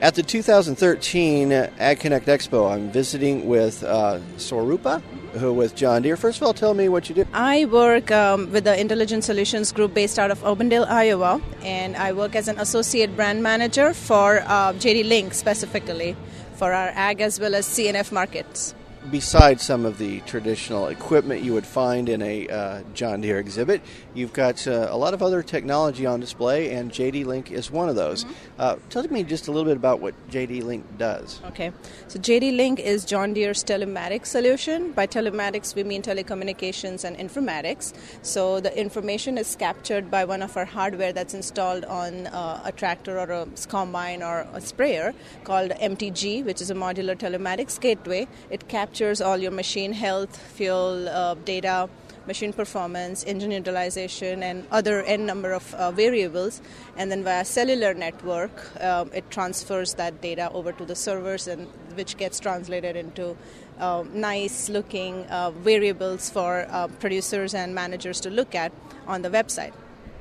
At the 2013 AgConnect Expo, I'm visiting with Swarupa, who with John Deere. First of all, tell me what you do. I work with the Intelligent Solutions Group based out of Urbandale, Iowa, and I work as an associate brand manager for JD Link specifically for our ag as well as CNF markets. Besides some of the traditional equipment you would find in a John Deere exhibit, you've got a lot of other technology on display, and JD Link is one of those. Tell me just a little bit about what JD Link does. Okay, so JD Link is John Deere's telematics solution. By telematics, we mean telecommunications and informatics. So the information is captured by one of our hardware that's installed on a tractor or a combine or a sprayer called MTG, which is a modular telematics gateway. It captures all your machine health, fuel data, machine performance, engine utilization, and other n number of variables. And then via cellular network, it transfers that data over to the servers, and which gets translated into nice-looking variables for producers and managers to look at on the website.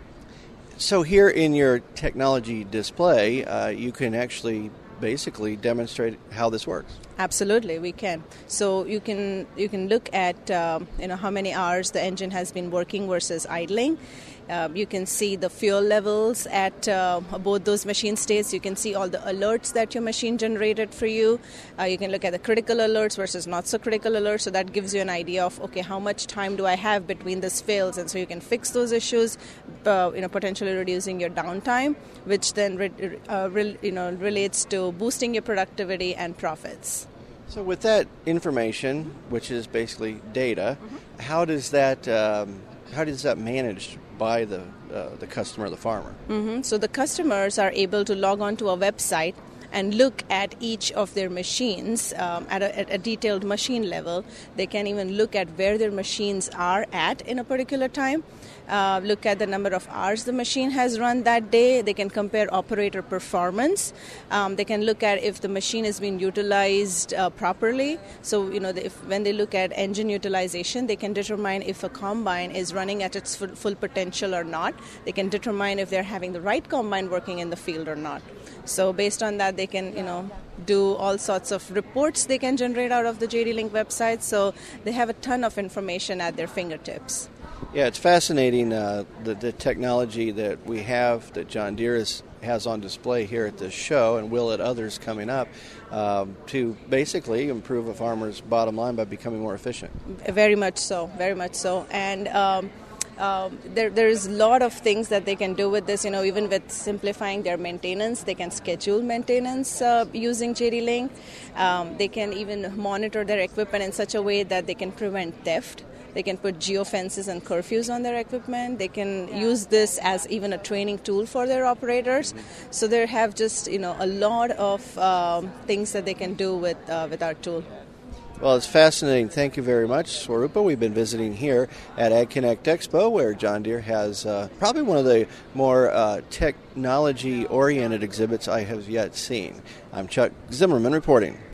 So here in your technology display, you can actually basically demonstrate how this works. Absolutely, we can. So you can look at how many hours the engine has been working versus idling. You can see the fuel levels at both those machine states. You can see all the alerts that your machine generated for you. You can look at the critical alerts versus not so critical alerts. So that gives you an idea of, okay, how much time do I have between this fails? And so you can fix those issues, potentially reducing your downtime, which then relates to boosting your productivity and profits. So with that information, which is basically data, how does that managed by the customer, the farmer? So the customers are able to log on to a website and look at each of their machines at a detailed machine level. They can even look at where their machines are at in a particular time, look at the number of hours the machine has run that day. They can compare operator performance. They can look at if the machine is being utilized properly. So, when they look at engine utilization, they can determine if a combine is running at its full potential or not. They can determine if they're having the right combine working in the field or not. So based on that, they can, do all sorts of reports they can generate out of the JD Link website. So they have a ton of information at their fingertips. Yeah, it's fascinating, the technology that we have, that John Deere has on display here at this show and will at others coming up, to basically improve a farmer's bottom line by becoming more efficient. Very much so, very much so. And there's a lot of things that they can do with this, even with simplifying their maintenance. They can schedule maintenance using JD Link. They can even monitor their equipment in such a way that they can prevent theft. They can put geofences and curfews on their equipment. They can use this as even a training tool for their operators. So they have just, a lot of things that they can do with our tool. Well, it's fascinating. Thank you very much, Swarupa. We've been visiting here at AgConnect Expo, where John Deere has probably one of the more technology-oriented exhibits I have yet seen. I'm Chuck Zimmerman reporting.